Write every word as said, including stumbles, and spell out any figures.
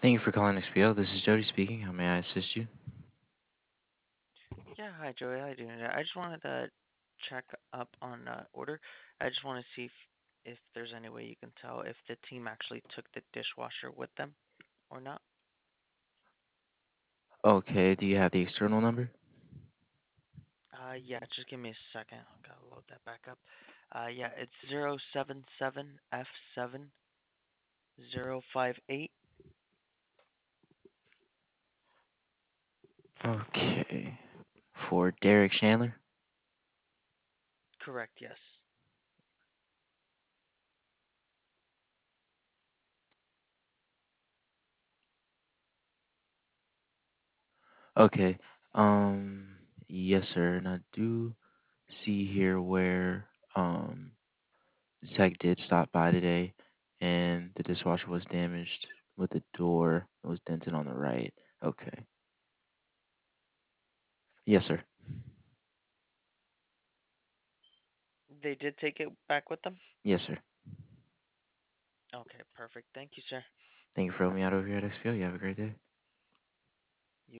Thank you for calling X P L. This is Jody speaking. How may I assist you? Yeah, hi Joey, how you doing today? I just wanted to check up on uh, order. I just want to see if, if there's any way you can tell if the team actually took the dishwasher with them or not. Okay, do you have the external number? Uh, yeah, just give me a second. I gotta load that back up. Uh, yeah, it's zero seven seven F seven zero five eight. Okay. For Derek Chandler? Correct, yes. Okay. Um, yes, sir. And I do see here where um the tech did stop by today and the dishwasher was damaged with the door. It was dented on the right. Okay. Yes, sir. They did take it back with them? Yes, sir. Okay, perfect. Thank you, sir. Thank you for helping me out over here at X P L. You have a great day.